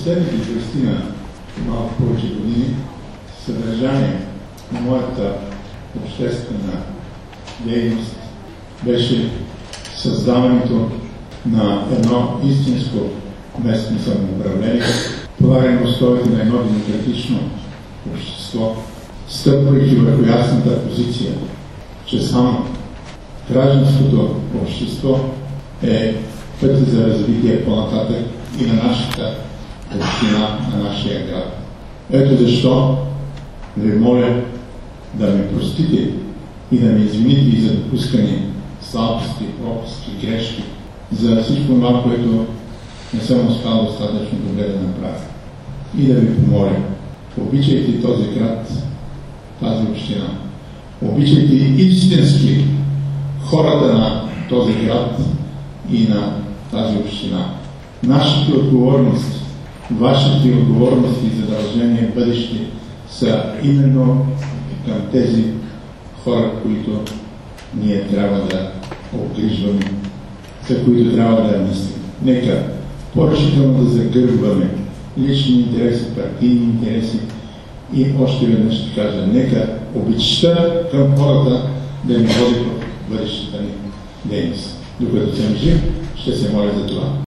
последните 20 малко повече години съдържание на моята обществена дейност беше създаването на едно истинско местно самоуправление, полагане на основите на едно демократично общество, стъпвайки върху ясната позиция, че само гражданското общество е пътя за развитие по-нататък и на нашата община, на нашия град. Ето защо ви моля да ме простите и да ме извините и за допускани слабости, пропуски, грешки, за всичко това, което не съм успял достатъчно добре да направя. И да ви помоля, обичайте този град, тази община. Обичайте истински хората на този град и на тази община. Нашите отговорности, вашите отговорности и задължения в бъдеще са именно към тези хора, които ние трябва да обгрижваме, за които трябва да мислим. Нека по-решително да загърбваме лични интереси, партийни интереси и още веднъж ще кажа, нека обичта към хората да ни води в бъдещата ни дейност. Докато съм жив, ще се моля за това.